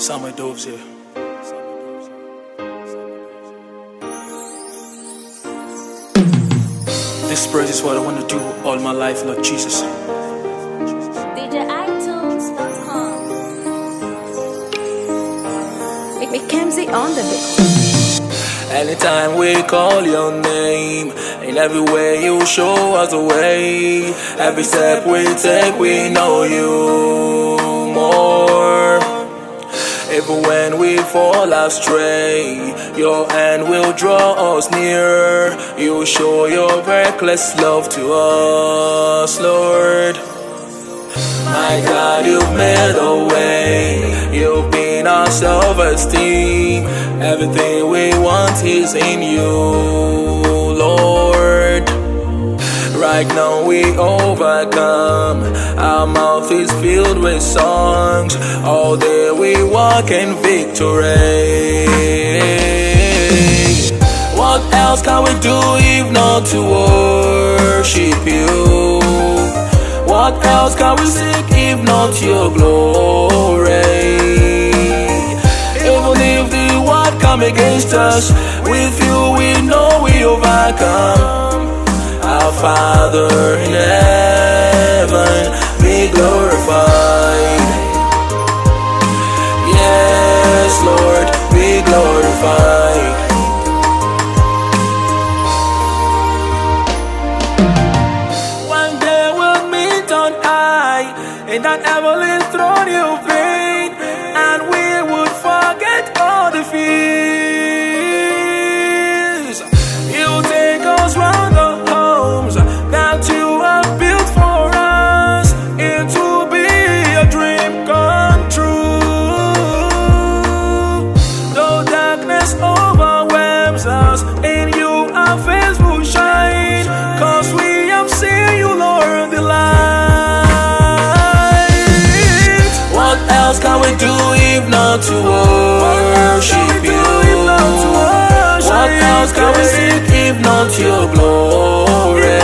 Summer Doves here. This praise is what I want to do all my life, Lord Jesus. DJiTunes.com. Mackenzie on the beat. Anytime we call your name, in every way you show us the way. Every step we take, we know you more. Even when we fall astray, your hand will draw us near. You show your reckless love to us, Lord. My God, you've made a way. You've been our self-esteem. Everything we want is in you, Lord. Right now we overcome. Our mouth is filled with songs. All day we walk in victory. What else can we do if not to worship you? What else can we seek if not your glory? Even if the world come against us, with you we know we overcome. Our Father in heaven, be glorified. Yes, Lord, be glorified. One day we'll meet on high, in that heavenly throne you've been, and we would forget all the fears. You'll take us round the homes that you have built for us. It will be a dream come true. Though darkness overwhelms us, in you our face will shine, 'cause we have seen you, Lord, the light. What else can we do if not to worship you? What else can we seek if not your glory?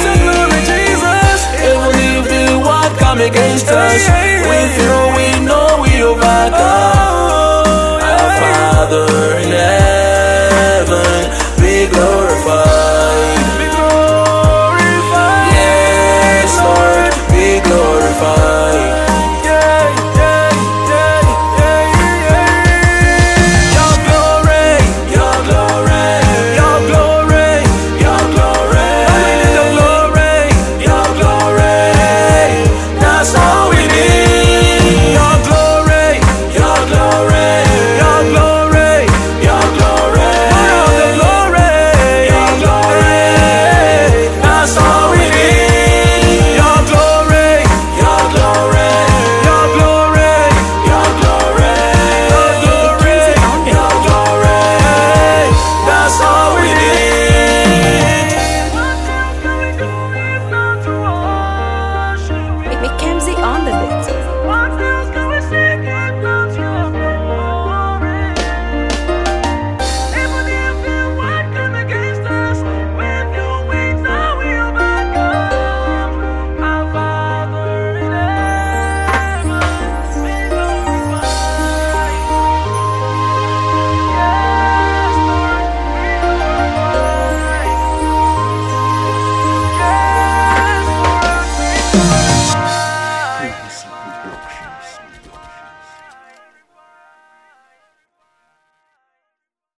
Even if the world come against us, with you we know we overcome. Our Father